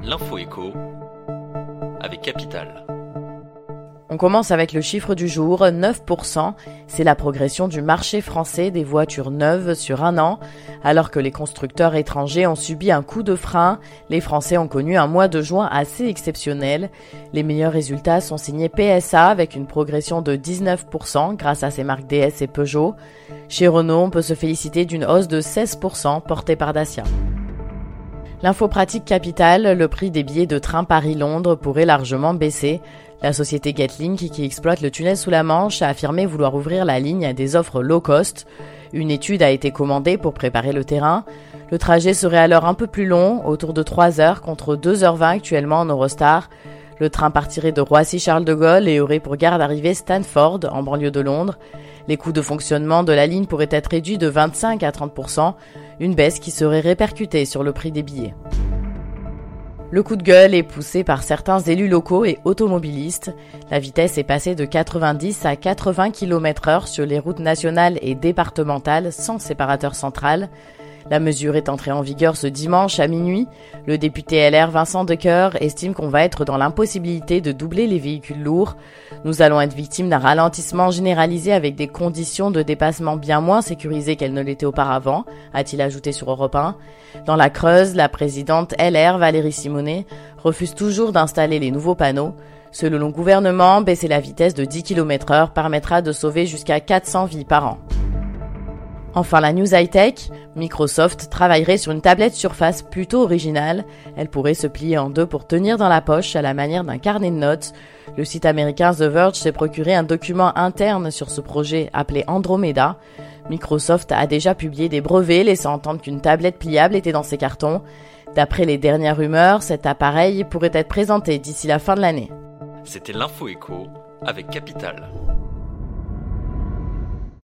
l'info écho avec Capital. On commence avec le chiffre du jour, 9%. C'est la progression du marché français des voitures neuves sur un an. Alors que les constructeurs étrangers ont subi un coup de frein, les Français ont connu un mois de juin assez exceptionnel. Les meilleurs résultats sont signés PSA avec une progression de 19% grâce à ses marques DS et Peugeot. Chez Renault, on peut se féliciter d'une hausse de 16% portée par Dacia. L'info pratique Capital, le prix des billets de train Paris-Londres pourrait largement baisser. La société Getlink, qui exploite le tunnel sous la Manche, a affirmé vouloir ouvrir la ligne à des offres low cost. Une étude a été commandée pour préparer le terrain. Le trajet serait alors un peu plus long, autour de 3 heures contre 2h20 actuellement en Eurostar. Le train partirait de Roissy-Charles de Gaulle et aurait pour gare d'arrivée Stanford, en banlieue de Londres. Les coûts de fonctionnement de la ligne pourraient être réduits de 25 à 30%, une baisse qui serait répercutée sur le prix des billets. Le coup de gueule est poussé par certains élus locaux et automobilistes. La vitesse est passée de 90 à 80 km/h sur les routes nationales et départementales sans séparateur central. La mesure est entrée en vigueur ce dimanche à minuit. Le député LR Vincent Decoeur estime qu'on va être dans l'impossibilité de doubler les véhicules lourds. Nous allons être victimes d'un ralentissement généralisé avec des conditions de dépassement bien moins sécurisées qu'elles ne l'étaient auparavant, a-t-il ajouté sur Europe 1. Dans la Creuse, la présidente LR Valérie Simonet refuse toujours d'installer les nouveaux panneaux. Selon le gouvernement, baisser la vitesse de 10 km/h permettra de sauver jusqu'à 400 vies par an. Enfin, la news high-tech, Microsoft travaillerait sur une tablette Surface plutôt originale. Elle pourrait se plier en deux pour tenir dans la poche à la manière d'un carnet de notes. Le site américain The Verge s'est procuré un document interne sur ce projet appelé Andromeda. Microsoft a déjà publié des brevets laissant entendre qu'une tablette pliable était dans ses cartons. D'après les dernières rumeurs, cet appareil pourrait être présenté d'ici la fin de l'année. C'était l'info écho avec Capital.